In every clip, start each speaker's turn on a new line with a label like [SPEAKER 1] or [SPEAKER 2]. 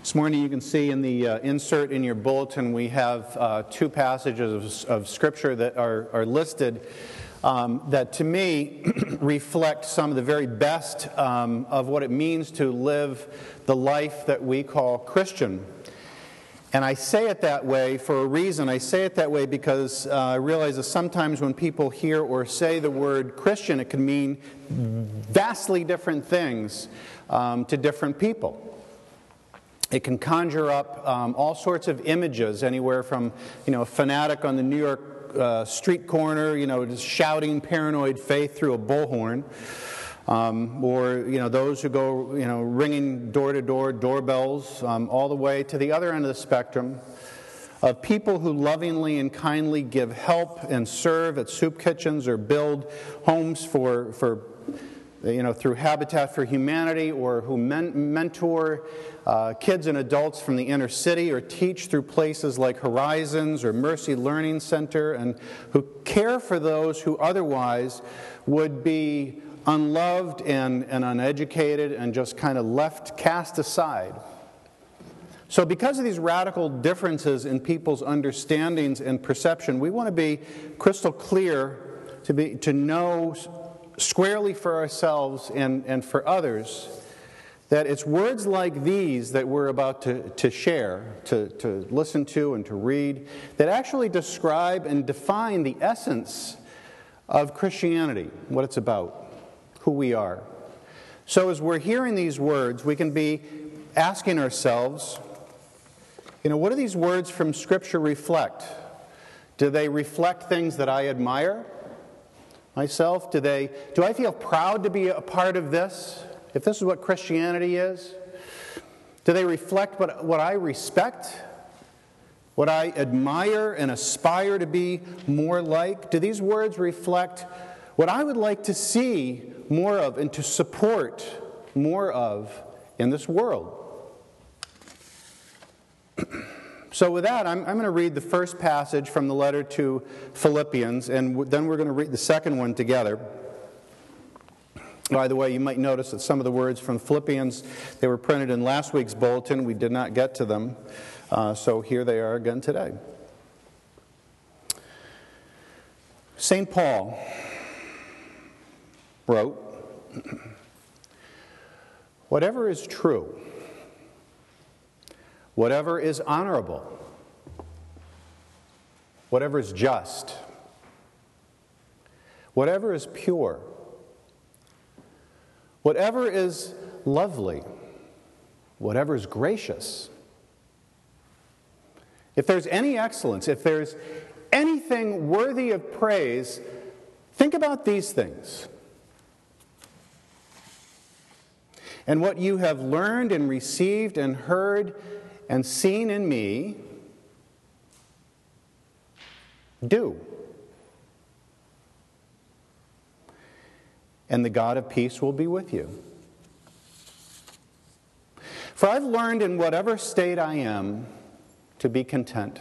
[SPEAKER 1] This morning you can see in the insert in your bulletin we have two passages of Scripture that are listed that to me reflect some of the very best of what it means to live the life that we call Christian. And I say it that way for a reason. I say it that way because I realize that sometimes when people hear or say the word Christian, it can mean vastly different things to different people. It can conjure up all sorts of images, anywhere from, a fanatic on the New York street corner, just shouting paranoid faith through a bullhorn, or those who go, ringing door-to-door doorbells, all the way to the other end of the spectrum of people who lovingly and kindly give help and serve at soup kitchens or build homes for through Habitat for Humanity, or who mentor kids and adults from the inner city, or teach through places like Horizons or Mercy Learning Center, and who care for those who otherwise would be unloved and uneducated and just kind of cast aside. So because of these radical differences in people's understandings and perception, we want to be crystal clear to know squarely for ourselves and for others that it's words like these that we're about to share, to listen to and to read, that actually describe and define the essence of Christianity, what it's about, who we are. So as we're hearing these words, we can be asking ourselves, what do these words from Scripture reflect? Do they reflect things that I admire myself? Do I feel proud to be a part of this? If this is what Christianity is? Do they reflect what I respect? What I admire and aspire to be more like? Do these words reflect what I would like to see more of and to support more of in this world? So with that, I'm going to read the first passage from the letter to Philippians, and then we're going to read the second one together. By the way, you might notice that some of the words from Philippians, they were printed in last week's bulletin. We did not get to them, so here they are again today. St. Paul wrote, "Whatever is true, whatever is honorable, whatever is just, whatever is pure, whatever is lovely, whatever is gracious, if there's any excellence, if there's anything worthy of praise, think about these things. And what you have learned and received and heard and seen in me, do. And the God of peace will be with you. For I've learned in whatever state I am to be content.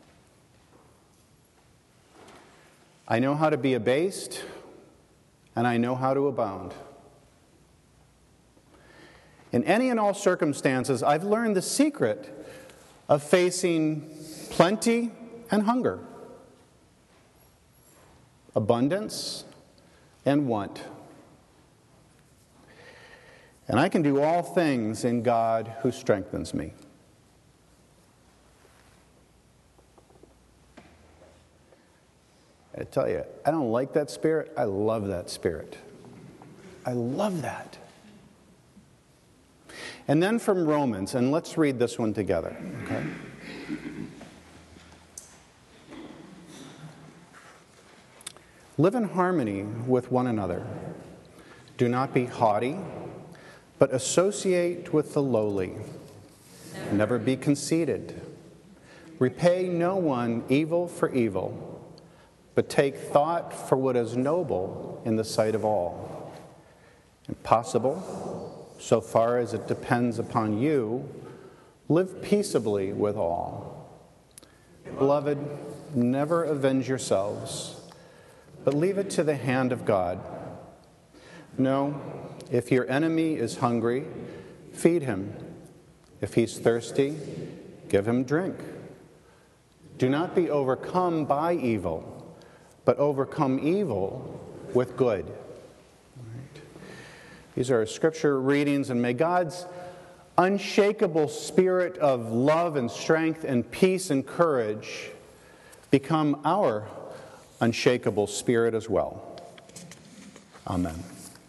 [SPEAKER 1] I know how to be abased, and I know how to abound. In any and all circumstances, I've learned the secret of facing plenty and hunger, abundance and want. And I can do all things in God who strengthens me." I tell you, I don't like that spirit. I love that spirit. I love that. And then from Romans, and let's read this one together, okay? "Live in harmony with one another. Do not be haughty, but associate with the lowly. Never be conceited. Repay no one evil for evil, but take thought for what is noble in the sight of all. If possible, so far as it depends upon you, live peaceably with all. Beloved, never avenge yourselves, but leave it to the hand of God. No, if your enemy is hungry, feed him. If he's thirsty, give him drink. Do not be overcome by evil, but overcome evil with good. Right. These are scripture readings, and may God's unshakable spirit of love and strength and peace and courage become our unshakable spirit as well. Amen.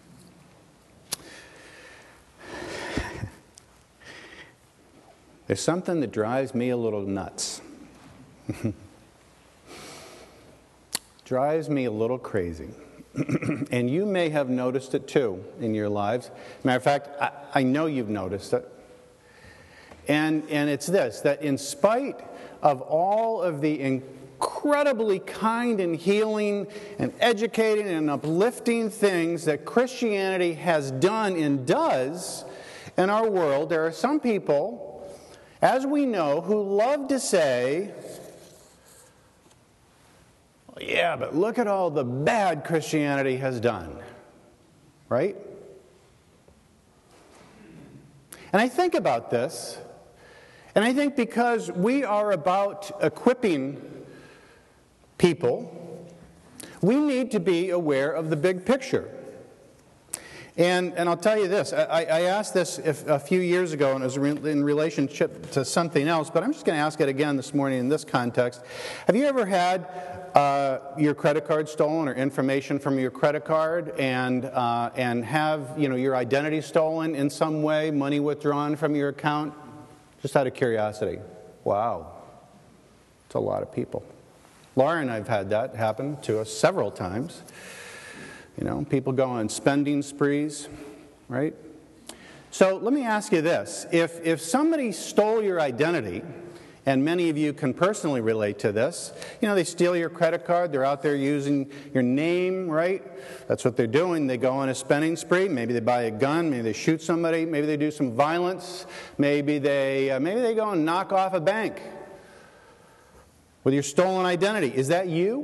[SPEAKER 1] There's something that drives me a little nuts. Drives me a little crazy. And you may have noticed it too in your lives. Matter of fact, I know you've noticed it. And it's this, that in spite of all of the incredibly kind and healing and educating and uplifting things that Christianity has done and does in our world, there are some people, as we know, who love to say, yeah, but look at all the bad Christianity has done. Right? And I think about this, and I think because we are about equipping people, we need to be aware of the big picture. And I'll tell you this, I asked this a few years ago, and it was in relationship to something else, but I'm just going to ask it again this morning in this context. Have you ever had your credit card stolen or information from your credit card and have your identity stolen in some way, money withdrawn from your account? Just out of curiosity. Wow. It's a lot of people. Laura and I have had that happen to us several times. People go on spending sprees, right? So let me ask you this. If somebody stole your identity, and many of you can personally relate to this, they steal your credit card, they're out there using your name, right? That's what they're doing. They go on a spending spree. Maybe they buy a gun, maybe they shoot somebody, maybe they do some violence, maybe they go and knock off a bank with your stolen identity. Is that you?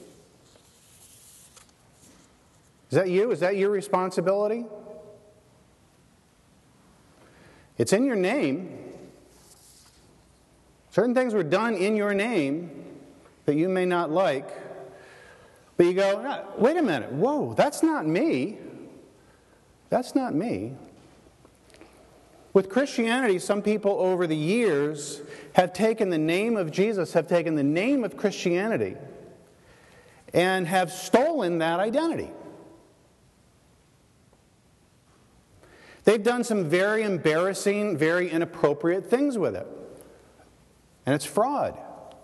[SPEAKER 1] Is that you? Is that your responsibility? It's in your name. Certain things were done in your name that you may not like. But you go, wait a minute, whoa, that's not me. That's not me. With Christianity, some people over the years have taken the name of Jesus, have taken the name of Christianity, and have stolen that identity. They've done some very embarrassing, very inappropriate things with it. And it's fraud.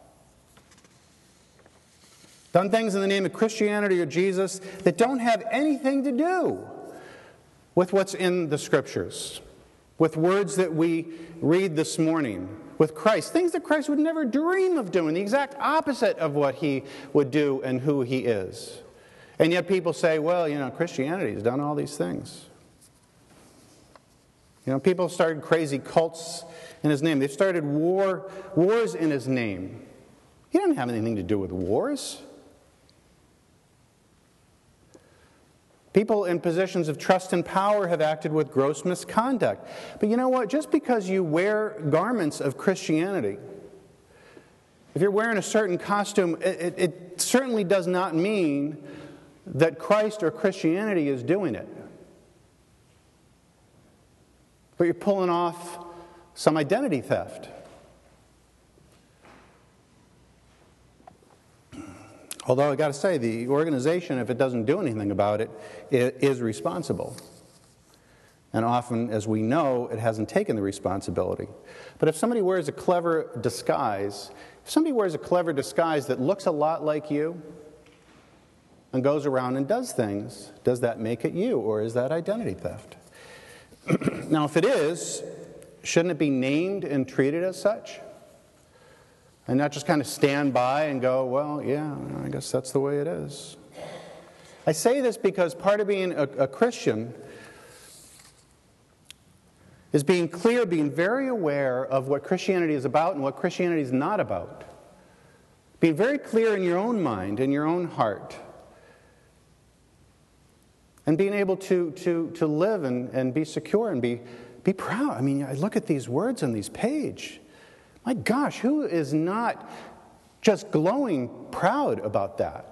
[SPEAKER 1] Done things in the name of Christianity or Jesus that don't have anything to do with what's in the Scriptures, with words that we read this morning, with Christ. Things that Christ would never dream of doing, the exact opposite of what he would do and who he is. And yet people say, well, Christianity has done all these things. People started crazy cults in his name. They've started wars in his name. He didn't have anything to do with wars. People in positions of trust and power have acted with gross misconduct. But you know what? Just because you wear garments of Christianity, if you're wearing a certain costume, it certainly does not mean that Christ or Christianity is doing it. But you're pulling off some identity theft. Although I got to say, the organization, if it doesn't do anything about it, is responsible. And often, as we know, it hasn't taken the responsibility. But if somebody wears a clever disguise, that looks a lot like you and goes around and does things, does that make it you, or is that identity theft? Now, if it is, shouldn't it be named and treated as such? And not just kind of stand by and go, well, yeah, I guess that's the way it is. I say this because part of being a Christian is being clear, being very aware of what Christianity is about and what Christianity is not about. Being very clear in your own mind, in your own heart. And being able to live and be secure and be Be proud. I mean, I look at these words on these pages. My gosh, who is not just glowing proud about that?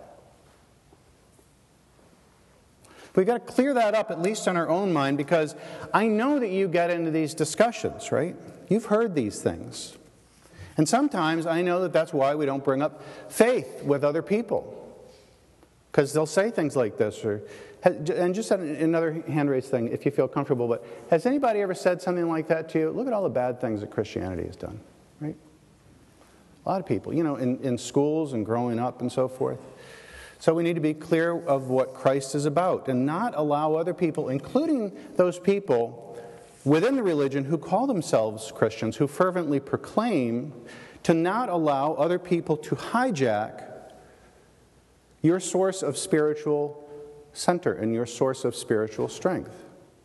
[SPEAKER 1] We've got to clear that up, at least in our own mind, because I know that you get into these discussions, right? You've heard these things. And sometimes I know that that's why we don't bring up faith with other people. Because they'll say things like this, and just another hand raised thing, if you feel comfortable, but has anybody ever said something like that to you? Look at all the bad things that Christianity has done, right? A lot of people, in schools and growing up and so forth. So we need to be clear of what Christ is about and not allow other people, including those people within the religion who call themselves Christians, who fervently proclaim, to not allow other people to hijack your source of spiritual center and your source of spiritual strength.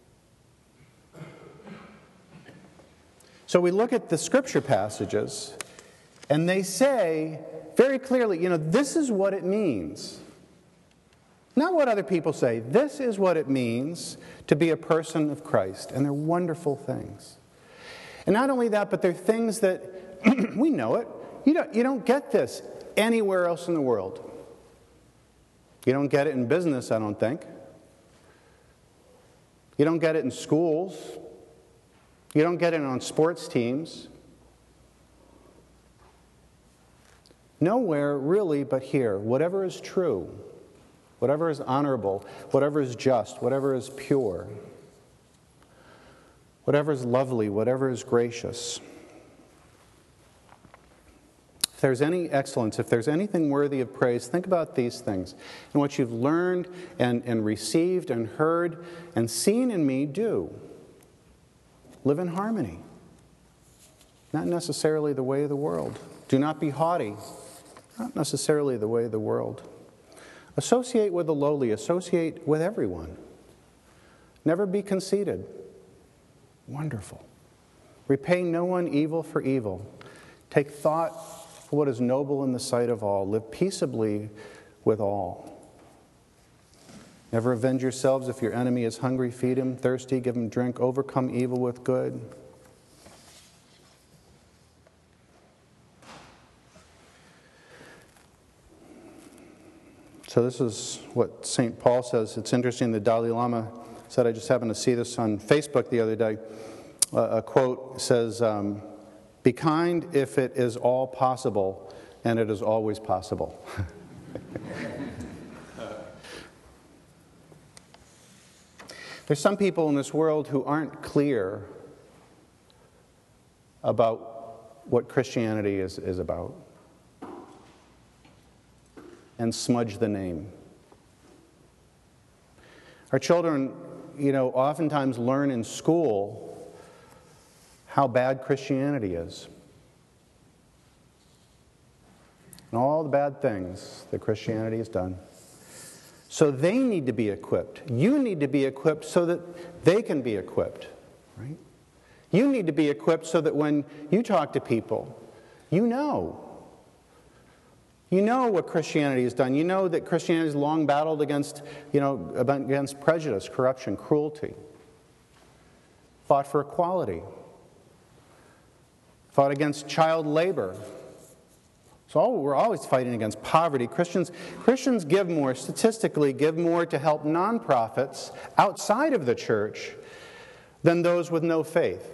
[SPEAKER 1] So we look at the scripture passages, and they say very clearly, this is what it means. Not what other people say. This is what it means to be a person of Christ. And they're wonderful things. And not only that, but they're things that, we know it. You don't get this anywhere else in the world. You don't get it in business, I don't think. You don't get it in schools. You don't get it on sports teams. Nowhere really but here. Whatever is true, whatever is honorable, whatever is just, whatever is pure, whatever is lovely, whatever is gracious. If there's any excellence, if there's anything worthy of praise, think about these things. And what you've learned and received and heard and seen in me, do. Live in harmony. Not necessarily the way of the world. Do not be haughty. Not necessarily the way of the world. Associate with the lowly. Associate with everyone. Never be conceited. Wonderful. Repay no one evil for evil. Take thought for what is noble in the sight of all. Live peaceably with all. Never avenge yourselves. If your enemy is hungry, feed him. Thirsty, give him drink. Overcome evil with good. So this is what St. Paul says. It's interesting, the Dalai Lama said, I just happened to see this on Facebook the other day. A quote says, be kind if it is all possible, and it is always possible. There's some people in this world who aren't clear about what Christianity is about, and smudge the name. Our children, oftentimes learn in school how bad Christianity is. And all the bad things that Christianity has done. So they need to be equipped. You need to be equipped so that they can be equipped, right? You need to be equipped so that when you talk to people, you know what Christianity has done. You know that Christianity has long battled against prejudice, corruption, cruelty. Fought for equality. Fought against child labor. So we're always fighting against poverty. Christians give more, statistically give more to help nonprofits outside of the church than those with no faith.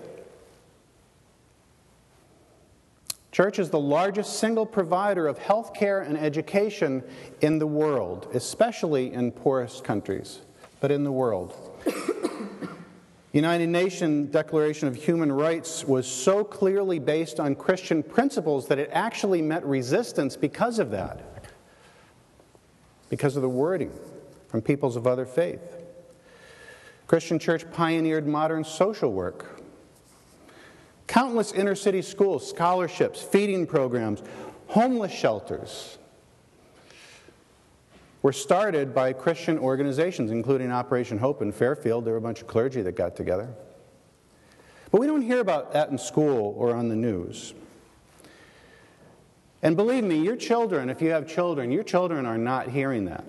[SPEAKER 1] Church is the largest single provider of health care and education in the world, especially in poorest countries, but in the world. United Nations Declaration of Human Rights was so clearly based on Christian principles that it actually met resistance because of that, because of the wording from peoples of other faith. Christian Church pioneered modern social work. Countless inner-city schools, scholarships, feeding programs, homeless shelters were started by Christian organizations, including Operation Hope in Fairfield. There were a bunch of clergy that got together. But we don't hear about that in school or on the news. And believe me, your children, if you have children, your children are not hearing that.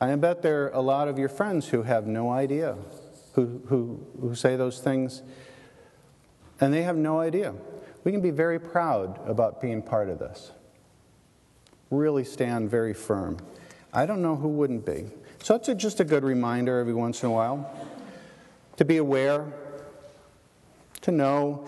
[SPEAKER 1] I bet there are a lot of your friends who have no idea, who say those things, and they have no idea. We can be very proud about being part of this. Really stand very firm. I don't know who wouldn't be. So it's just a good reminder every once in a while to be aware, to know,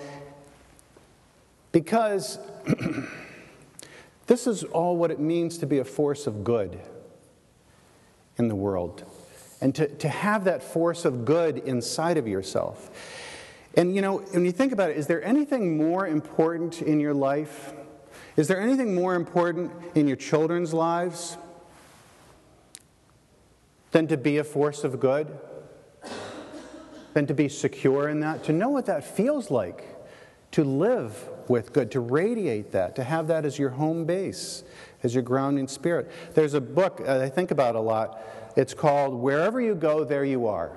[SPEAKER 1] because this is all what it means to be a force of good in the world, and to have that force of good inside of yourself. And when you think about it, is there anything more important in your life? Is there anything more important in your children's lives than to be a force of good? Than to be secure in that? To know what that feels like? To live with good, to radiate that, to have that as your home base, as your grounding spirit. There's a book I think about a lot. It's called Wherever You Go, There You Are.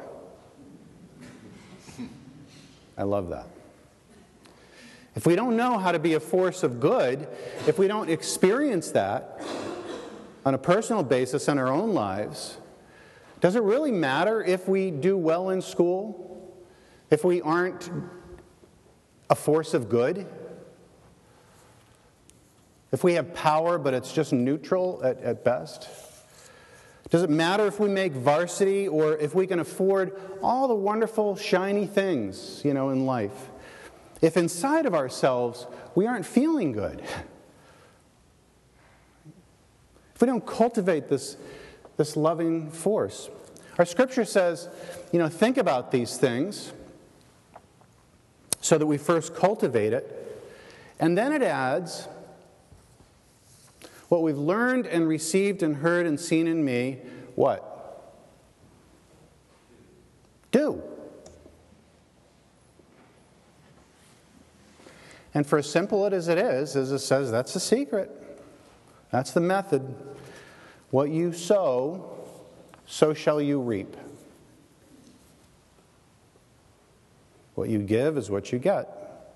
[SPEAKER 1] I love that. If we don't know how to be a force of good, if we don't experience that on a personal basis in our own lives, does it really matter if we do well in school? If we aren't a force of good? If we have power but it's just neutral at best? Does it matter if we make varsity or if we can afford all the wonderful, shiny things, in life? If inside of ourselves we aren't feeling good, if we don't cultivate this loving force. Our scripture says, think about these things so that we first cultivate it. And then it adds, what we've learned and received and heard and seen in me, what? Do. And for as simple as it is, as it says, that's the secret. That's the method. What you sow, so shall you reap. What you give is what you get.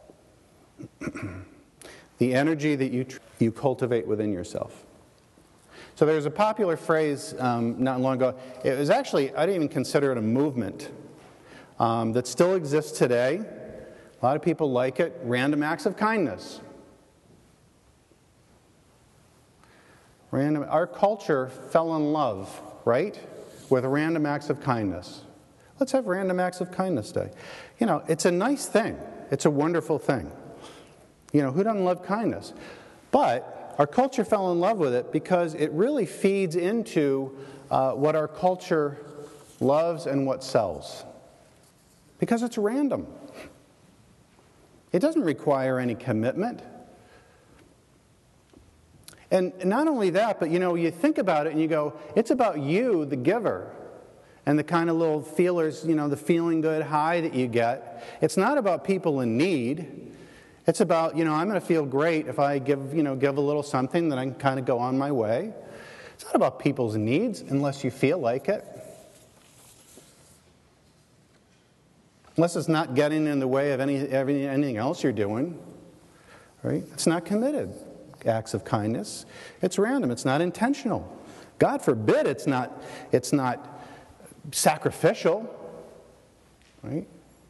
[SPEAKER 1] The energy that you cultivate within yourself. So there's a popular phrase not long ago. It was actually, I didn't even consider it a movement that still exists today. A lot of people like it. Random acts of kindness. Our culture fell in love, right, with random acts of kindness. Let's have Random Acts of Kindness Day. It's a nice thing. It's a wonderful thing. Who doesn't love kindness? But our culture fell in love with it because it really feeds into what our culture loves and what sells. Because it's random. It doesn't require any commitment. And not only that, but you think about it and you go, it's about you, the giver, and the kind of little feelers, the feeling good high that you get. It's not about people in need. It's about, I'm going to feel great if I give a little something, that I can kind of go on my way. It's not about people's needs unless you feel like it. Unless it's not getting in the way of anything else you're doing. Right? It's not committed acts of kindness. It's random. It's not intentional. God forbid it's not sacrificial. Right?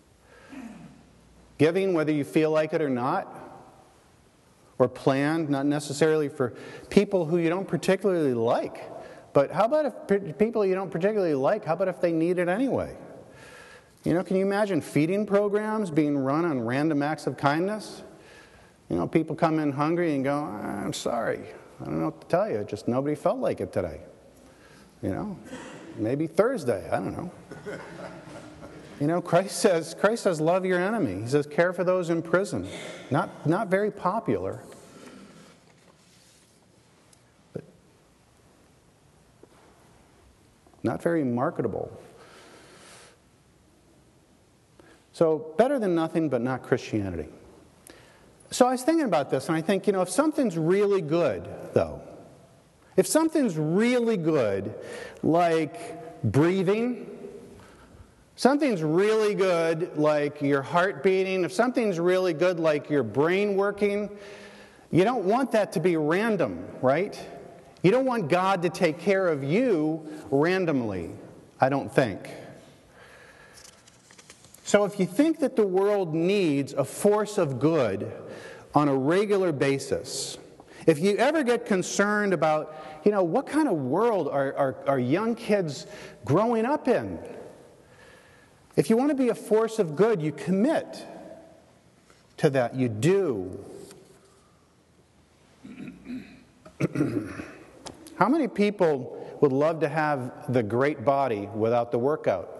[SPEAKER 1] Giving, whether you feel like it or not, or planned, not necessarily for people who you don't particularly like. But how about if people you don't particularly like, how about if they need it anyway? Can you imagine feeding programs being run on random acts of kindness? People come in hungry and go, I'm sorry, I don't know what to tell you, just nobody felt like it today. Maybe Thursday, I don't know. Christ says, love your enemy. He says, care for those in prison. Not very popular. But not very marketable. So, better than nothing, but not Christianity. So I was thinking about this, and I think, if something's really good, though, if something's really good, like breathing, something's really good, like your heart beating, if something's really good, like your brain working, you don't want that to be random, right? You don't want God to take care of you randomly, I don't think. So if you think that the world needs a force of good on a regular basis, if you ever get concerned about, what kind of world are young kids growing up in? If you want to be a force of good, you commit to that. You do. How many people would love to have the great body without the workout?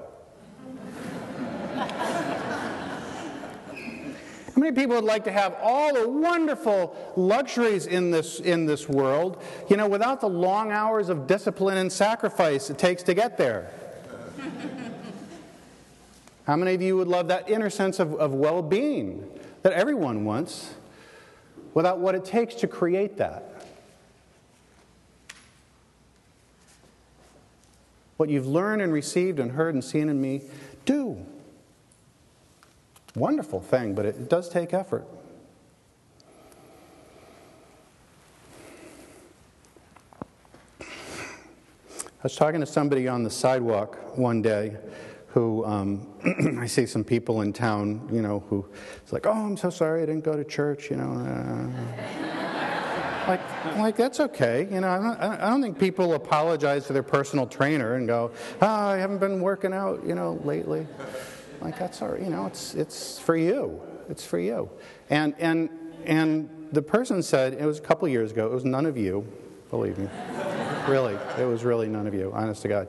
[SPEAKER 1] How many people would like to have all the wonderful luxuries in this world, without the long hours of discipline and sacrifice it takes to get there? How many of you would love that inner sense of well-being that everyone wants without what it takes to create that? What you've learned and received and heard and seen in me, do. Wonderful thing, but it does take effort. I was talking to somebody on the sidewalk one day who, I see some people in town, who it's like, oh, I'm so sorry I didn't go to church, Like that's okay. I don't think people apologize to their personal trainer and go, I haven't been working out, lately. Like, that's all right, it's for you. It's for you. And the person said, it was a couple years ago, it was none of you, believe me. Really, it was really none of you, honest to God.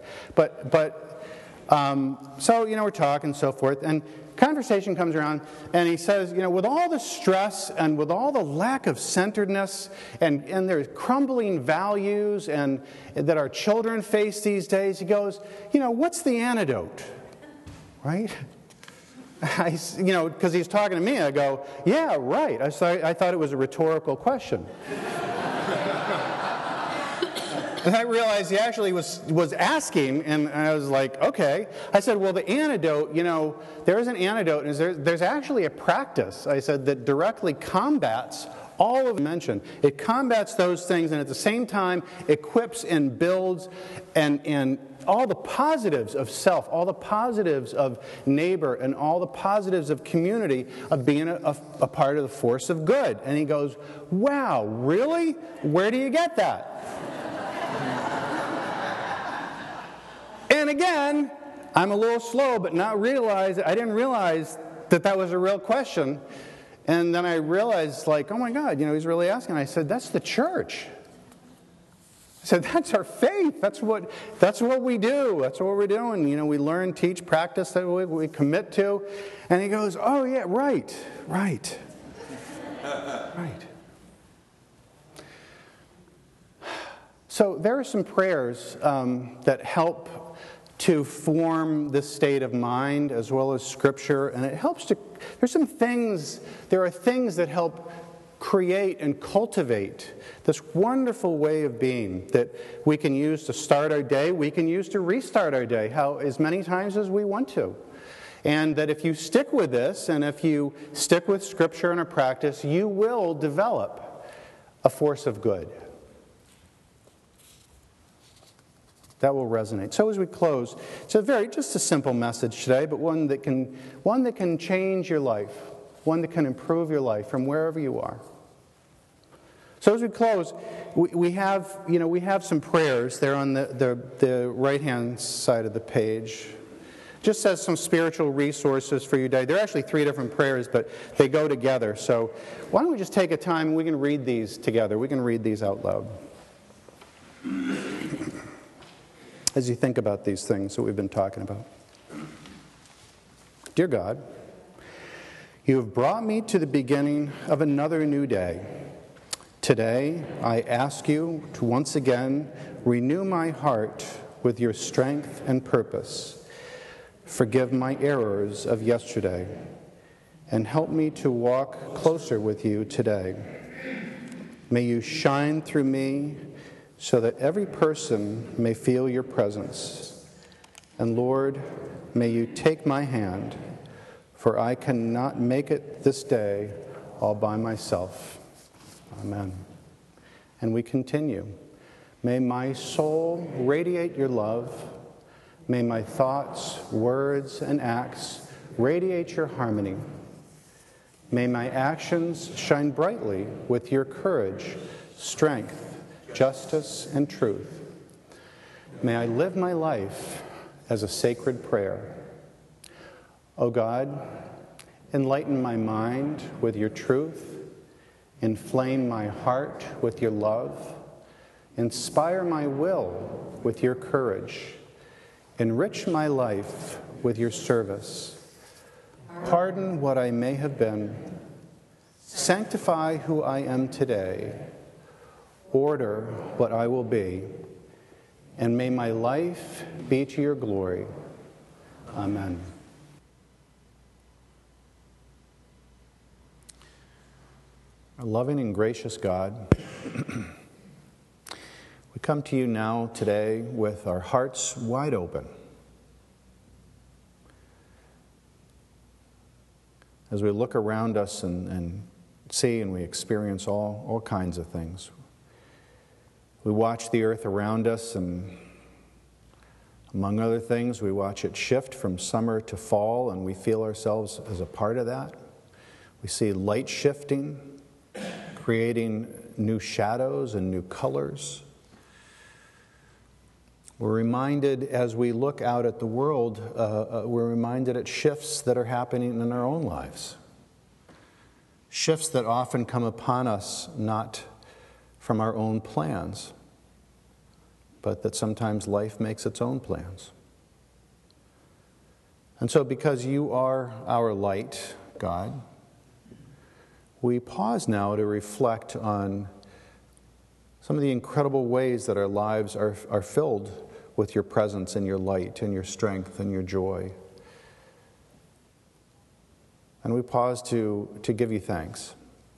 [SPEAKER 1] So, we're talking and so forth, and conversation comes around, and he says, with all the stress and with all the lack of centeredness and there's crumbling values and that our children face these days, he goes, what's the antidote? Right? Because he's talking to me, I go, yeah, right. I thought it was a rhetorical question. And I realized he actually was asking, and I was like, okay. I said, well, the antidote, there is an antidote, and there's actually a practice, I said, that directly combats all of the mentioned. It combats those things, and at the same time equips and builds and all the positives of self, all the positives of neighbor, and all the positives of community, of being a part of the force of good. And he goes, wow, really? Where do you get that? And again, I'm a little slow, but I didn't realize that was a real question. And then I realized, oh my God, he's really asking. I said, that's the church. I said, that's our faith. That's what we do. That's what we're doing. We learn, teach, practice that we commit to. And he goes, oh yeah, right. So there are some prayers that help to form this state of mind as well as Scripture, and it helps to. There are things that help create and cultivate this wonderful way of being that we can use to start our day, we can use to restart our day, as many times as we want to. And that if you stick with this, and if you stick with Scripture and a practice, you will develop a force of good. That will resonate. So as we close, it's just a simple message today, but one that can change your life, one that can improve your life from wherever you are. So as we close, we have some prayers. They're on the right-hand side of the page. Just says some spiritual resources for your day. There are actually 3 different prayers, but they go together. So why don't we just take a time and we can read these together. We can read these out loud. As you think about these things that we've been talking about. Dear God, you have brought me to the beginning of another new day. Today, I ask you to once again renew my heart with your strength and purpose. Forgive my errors of yesterday, and help me to walk closer with you today. May you shine through me so that every person may feel your presence. And Lord, may you take my hand, for I cannot make it this day all by myself. Amen. And we continue. May my soul radiate your love. May my thoughts, words, and acts radiate your harmony. May my actions shine brightly with your courage, strength, justice, and truth. May I live my life as a sacred prayer. O God, enlighten my mind with your truth, inflame my heart with your love, inspire my will with your courage, enrich my life with your service. Pardon what I may have been. Sanctify who I am today. Order what I will be. And may my life be to your glory. Amen. Our loving and gracious God, we come to you now today with our hearts wide open. As we look around us and see and we experience all kinds of things. We watch the earth around us, and among other things, we watch it shift from summer to fall, and we feel ourselves as a part of that. We see light shifting, creating new shadows and new colors. We're reminded as we look out at the world, we're reminded at shifts that are happening in our own lives. Shifts that often come upon us not from our own plans, but that sometimes life makes its own plans. And so because you are our light, God, we pause now to reflect on some of the incredible ways that our lives are filled with your presence and your light and your strength and your joy. And we pause to give you thanks.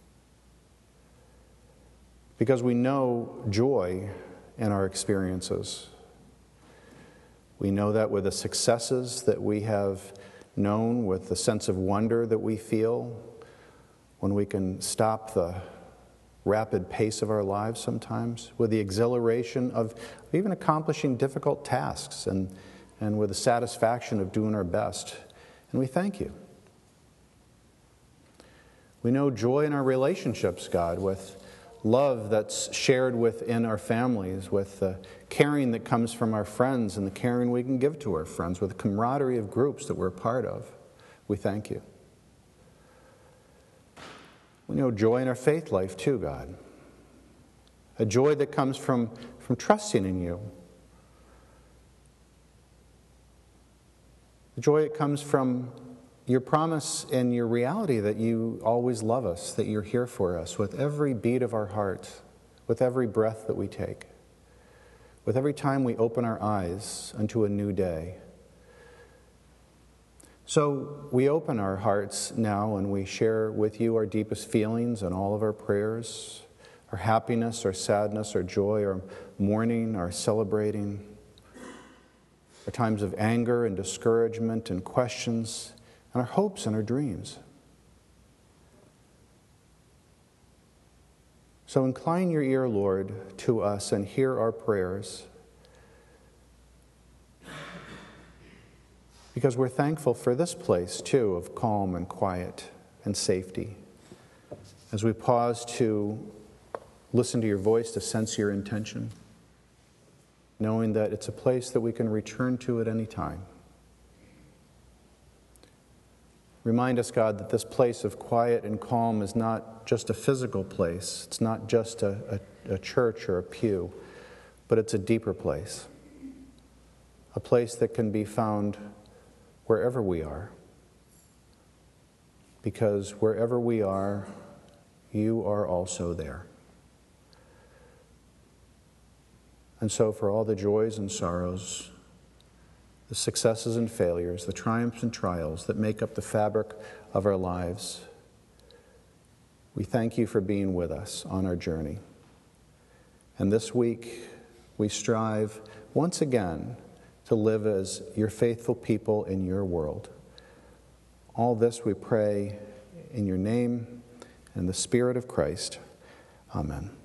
[SPEAKER 1] Because we know joy in our experiences. We know that with the successes that we have known, with the sense of wonder that we feel, when we can stop the rapid pace of our lives sometimes, with the exhilaration of even accomplishing difficult tasks, and with the satisfaction of doing our best. And we thank you. We know joy in our relationships, God, with love that's shared within our families, with the caring that comes from our friends and the caring we can give to our friends, with the camaraderie of groups that we're a part of. We thank you. We know joy in our faith life too, God. A joy that comes from trusting in you. The joy that comes from your promise and your reality that you always love us, that you're here for us with every beat of our heart, with every breath that we take, with every time we open our eyes unto a new day. So we open our hearts now and we share with you our deepest feelings and all of our prayers, our happiness, our sadness, our joy, our mourning, our celebrating, our times of anger and discouragement and questions, and our hopes and our dreams. So incline your ear, Lord, to us and hear our prayers, because we're thankful for this place, too, of calm and quiet and safety. As we pause to listen to your voice, to sense your intention, knowing that it's a place that we can return to at any time. Remind us, God, that this place of quiet and calm is not just a physical place. It's not just a church or a pew, but it's a deeper place. A place that can be found wherever we are. Because wherever we are, you are also there. And so for all the joys and sorrows, the successes and failures, the triumphs and trials that make up the fabric of our lives, we thank you for being with us on our journey. And this week, we strive once again to live as your faithful people in your world. All this we pray in your name and the Spirit of Christ. Amen.